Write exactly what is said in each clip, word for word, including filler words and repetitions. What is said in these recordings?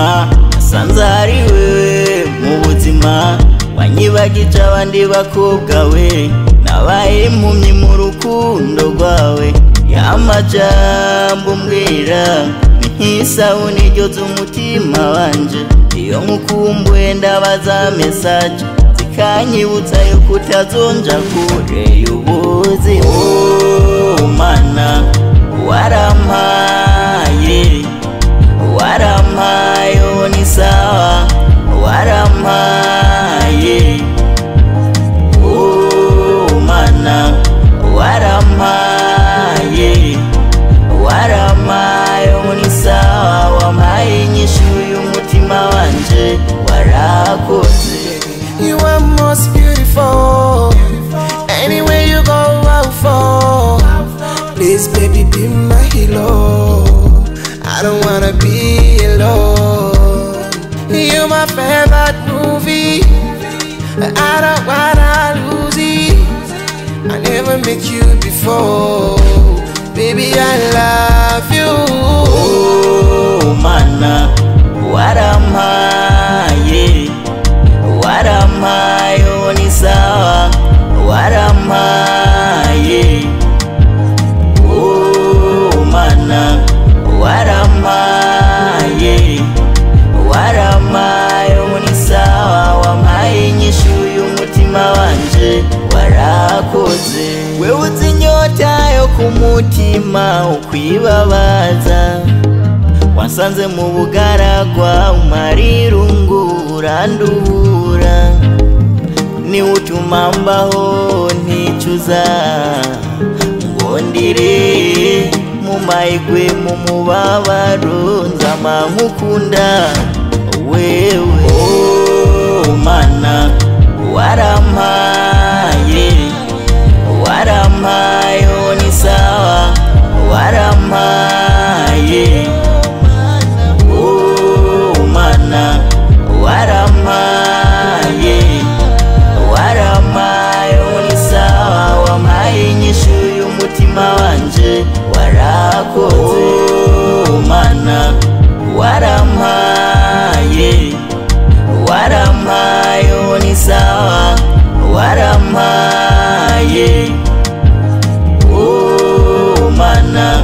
umutima nasanze ari wewe mu buzima wanyibagije abandi bakobwa we nabaye impumyi mu rukundo rwawe y'amajambo mbwira ni nk'isabuni ryoza umutima wanje iyo nkukumbuye ndabaza message zikanyibutsa yuko utazonja kure y'ubuzima. Oh mana warampaye warampaye ni sawa warampaye. Oh mana warampaye warampaye ni sawa wampaye inyishu y'umutima wanje warakoze. You are most beautiful. Anywhere you go, I'll fall. Please, baby, be my hero. I don't wanna be alone. You're my favorite movie. I don't wanna lose it. I never met you before. Baby, I love you. Oh, mana, warampaye warampaye ni sawa warampaye. Oh mana warampaye warampaye ni sawa wampaye inyishu y'umutima wanje warakoze. Wewe uzi inyota yo kumutima ukwibabaza wasanze mu bugaragwa umarirungu urandura ni utuma mbaho nticuza ngondire mu mayigwe mu mubabaro nzama nkukunda wewe. Oh mana warampaye warampaye ni sawa warampaye. Oh mana warampaye warampaye ni sawa wampaye inyishu y'umutima wanje warakoze. Oh mana warampaye warampaye ni sawa warampaye. Oh mana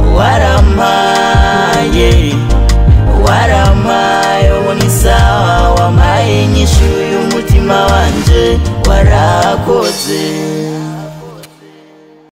warampaye warampaye ni sawa wampaye inyishu y'umutima wanje warakoze.